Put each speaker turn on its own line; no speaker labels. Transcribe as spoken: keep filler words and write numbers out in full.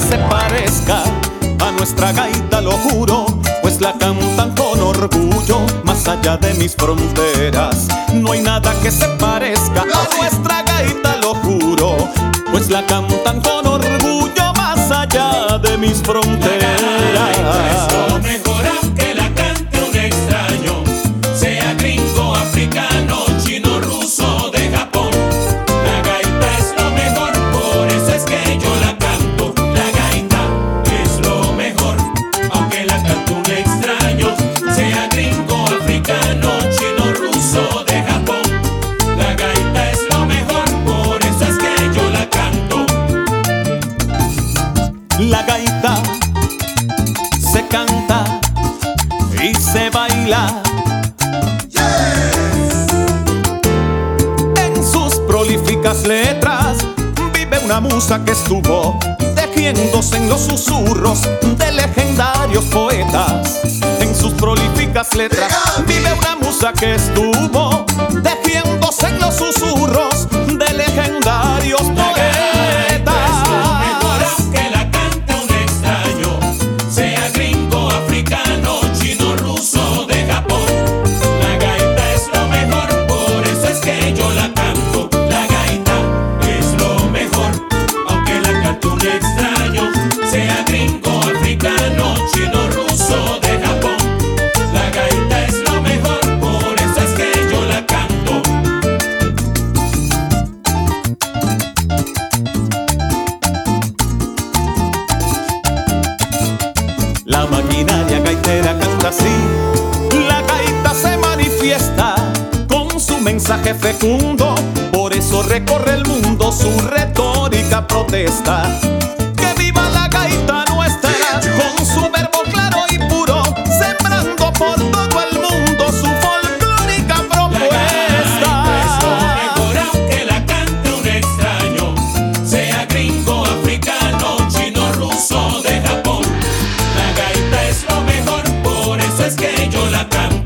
se parezca a nuestra gaita, lo juro, pues la cantan con orgullo más allá de mis fronteras. No hay nada que se parezca a nuestra gaita, lo juro, pues la cantan con orgullo más allá de mis fronteras.
La gaita es lo mejor aunque la cante un extraño, sea gringo, africano, chino, ruso, de Japón. La gaita es lo mejor, por eso es que yo la canto. La gaita es lo mejor, aunque la cante un extraño, sea gringo, africano, chino, ruso, de Japón. La gaita es lo mejor, por eso es que yo la canto.
La gaita se canta y se baila. En sus prolíficas letras vive una musa que estuvo tejiéndose en los susurros de legendarios poetas. En sus prolíficas letras vive una musa que estuvo tejiéndose en los susurros de legendarios poetas.
Que la cante un extraño, sea gringo, africano, chino, ruso, de Japón. La gaita es lo mejor, por eso es que yo la canto. La gaita es lo mejor, aunque la cante un extraño, sea gringo, africano, chino, ruso, de Japón. La gaita es lo mejor, por eso es que yo la canto.
La maquinaria gaitera canta así. La gaita se manifiesta con su mensaje fecundo, por eso recorre el mundo su retórica protesta. ¡Que viva la gaita nuestra! Con su verbo claro y puro, sembrando por todo el mundo su folclórica propuesta.
La gaita es lo mejor, aunque la cante un extraño, sea gringo, africano, chino, ruso, de Japón. La gaita es lo mejor, por eso es que yo la canto.